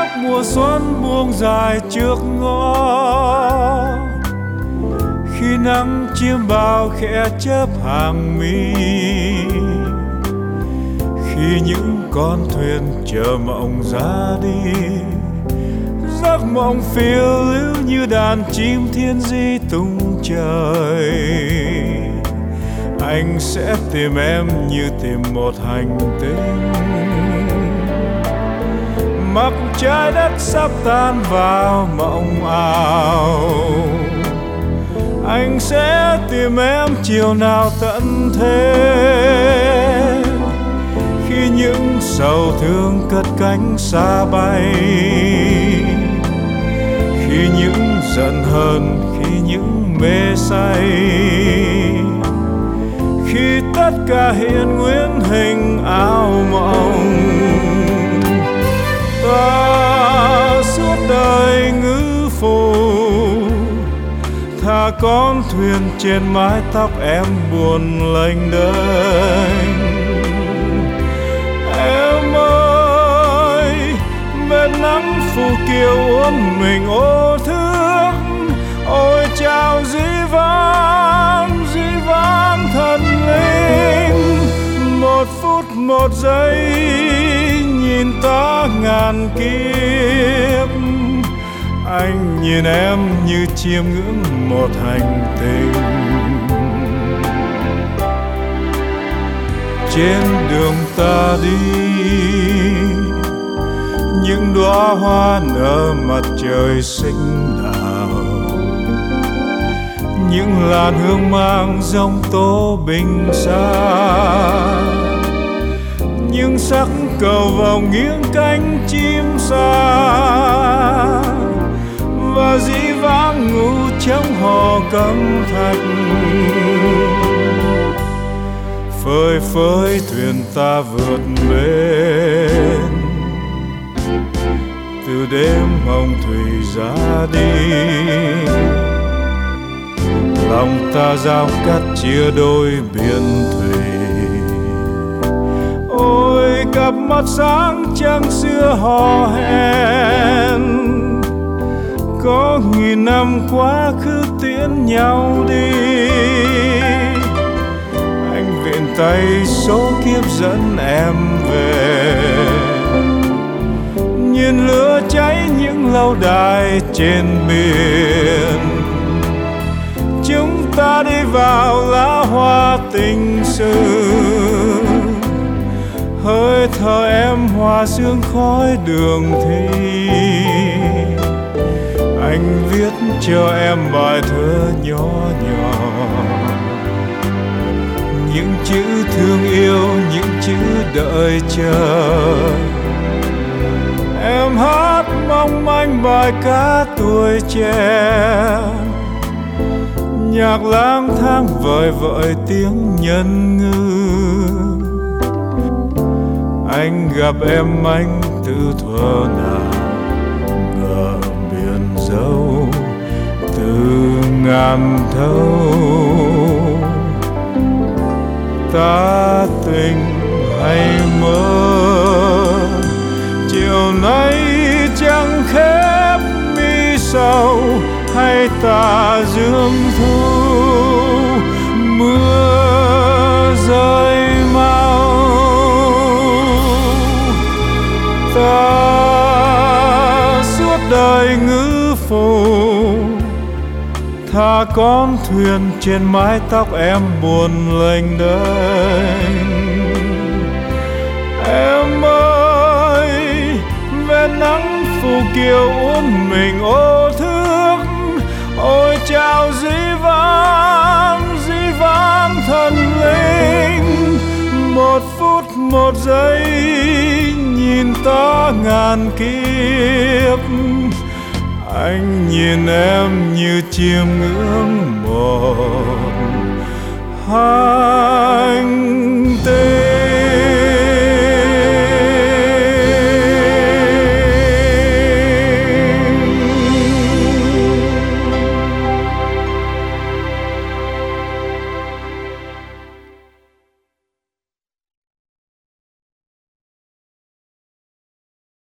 Mùa xuân buông dài trước ngõ, khi nắng chiêm bao khẽ chớp hàng mi, khi những con thuyền chờ mộng ra đi, giấc mộng phiêu lưu như đàn chim thiên di tung trời. Anh sẽ tìm em như tìm một hành tinh, mặc trái đất sắp tan vào mộng ảo. Anh sẽ tìm em chiều nào tận thế, khi những sầu thương cất cánh xa bay, khi những giận hờn, khi những mê say, khi tất cả hiện nguyên hình ảo mộng. Ta suốt đời ngư phủ, thả con thuyền trên mái tóc em buồn lênh đênh. Em ơi, vệt nắng phủ kiều uốn mình ô thước, ôi chào dĩ vãng thần linh. Một phút một giây nhìn ta ngàn kiếp, anh nhìn em như chiêm ngưỡng một hành tinh. Trên đường ta đi, những đóa hoa nở mặt trời xinh đào, những làn hương mang giông tố bình xa, những sắc cầu vồng nghiêng cánh chim xa, và dĩ vãng ngủ trong hò cẩm thạch. Phơi phới thuyền ta vượt bên, từ đêm hồng thủy ra đi, lòng ta giao cắt chia đôi biển thủy. Ôi cặp mắt sáng trăng xưa hò hẹn, có nghìn năm quá khứ tiễn nhau đi. Anh viện tay số kiếp dẫn em về, nhìn lửa cháy những lâu đài trên biển. Chúng ta đi vào lá hoa tình sự, hơi thở em hòa sương khói đường thi. Anh viết cho em bài thơ nhỏ nhỏ, những chữ thương yêu, những chữ đợi chờ. Em hát mong manh bài ca tuổi trẻ, nhạc lang thang vời vợi tiếng nhân ngư. Anh gặp em anh từ thuở nào, ngờ biển dâu từ ngàn thâu. Ta tình hay mơ, chiều nay trăng khép mi sầu, hay ta dương thu mưa rơi mau. Ta suốt đời ngư phủ, thả con thuyền trên mái tóc em buồn lênh đênh. Em ơi, vệt nắng phủ kiều uốn mình ô thước, ôi chào dĩ vãng thần linh. Một phút một giây nhìn ta ngàn kiếp, anh nhìn em như chiêm ngưỡng một hành